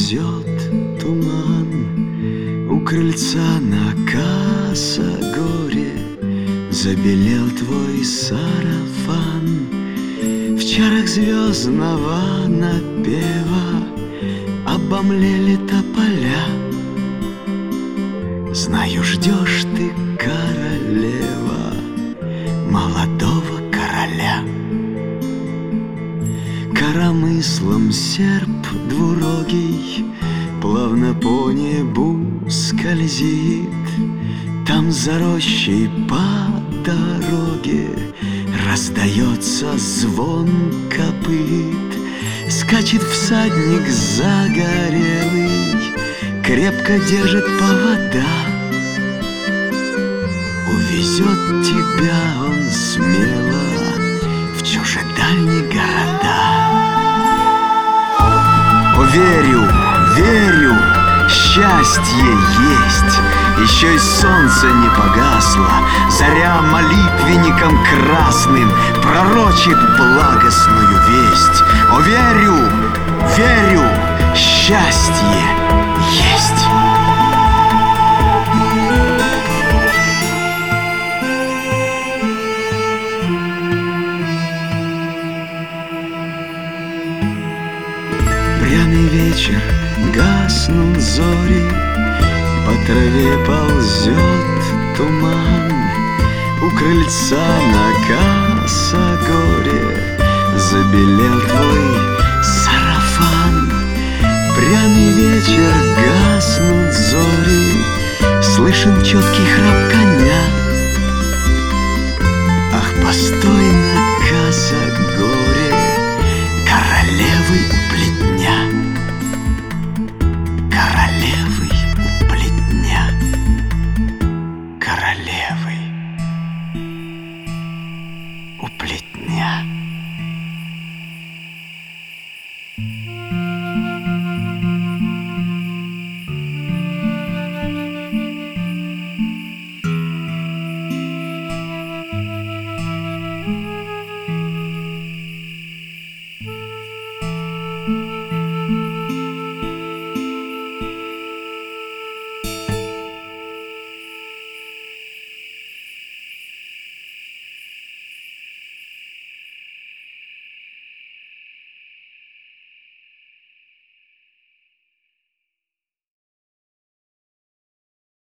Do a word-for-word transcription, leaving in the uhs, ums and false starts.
ползет туман, у крыльца на косогоре забелел твой сарафан. В чарах звездного напева обомлели тополя. Знаю, ждешь ты, королева, молодого короля. Коромыслом серп двурогий плавно по небу скользит. Там за рощей по дороге раздается звон копыт. Скачет всадник загорелый, крепко держит повода. Увезет тебя он смело в чужедальние города. О, верю, верю, счастье есть. Еще и солнце не погасло, заря молитвенником красным пророчит благостную весть. О, верю, верю, счастье есть. Пряный вечер, гаснут зори, по траве ползет туман. У крыльца на косогоре забелел твой сарафан. Пряный вечер, гаснут зори, слышен четкий храп коня. Ах, постой на косогоре, королевы у плетня. Королевы у плетня. Королевы у плетня.